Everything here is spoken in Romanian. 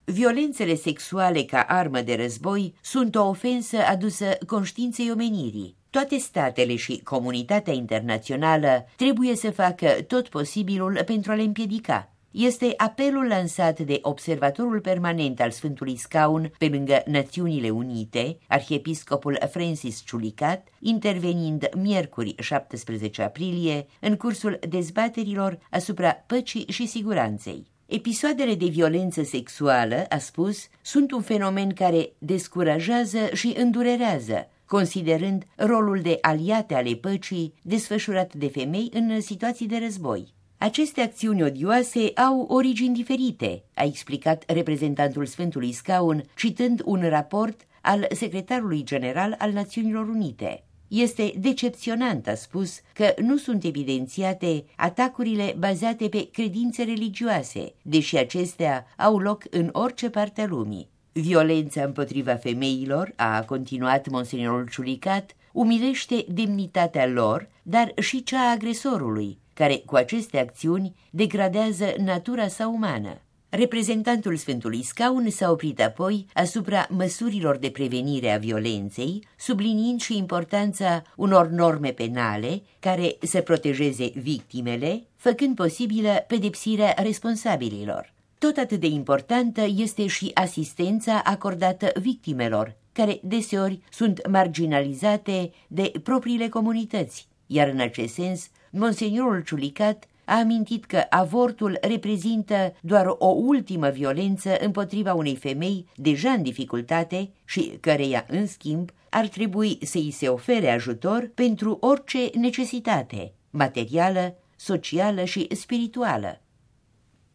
Violențele sexuale ca armă de război sunt o ofensă adusă conștiinței omenirii. Toate statele și comunitatea internațională trebuie să facă tot posibilul pentru a le împiedica. Este apelul lansat de observatorul permanent al Sfântului Scaun pe lângă Națiunile Unite, arhiepiscopul Francis Ciulicat, intervenind miercuri 17 aprilie în cursul dezbaterilor asupra păcii și siguranței. Episoadele de violență sexuală, a spus, sunt un fenomen care descurajează și îndurerează, considerând rolul de aliate ale păcii desfășurat de femei în situații de război. Aceste acțiuni odioase au origini diferite, a explicat reprezentantul Sfântului Scaun, citând un raport al secretarului general al Națiunilor Unite. Este decepționant, a spus, că nu sunt evidențiate atacurile bazate pe credințe religioase, deși acestea au loc în orice parte a lumii. Violența împotriva femeilor, a continuat monseniorul Ciulicat, umilește demnitatea lor, dar și cea a agresorului, care cu aceste acțiuni degradează natura sa umană. Reprezentantul Sfântului Scaun s-a oprit apoi asupra măsurilor de prevenire a violenței, subliniind și importanța unor norme penale care să protejeze victimele, făcând posibilă pedepsirea responsabililor. Tot atât de importantă este și asistența acordată victimelor, care deseori sunt marginalizate de propriile comunități, iar în acest sens, monseniorul Ciulicat a amintit că avortul reprezintă doar o ultimă violență împotriva unei femei deja în dificultate și căreia, în schimb, ar trebui să îi se ofere ajutor pentru orice necesitate, materială, socială și spirituală.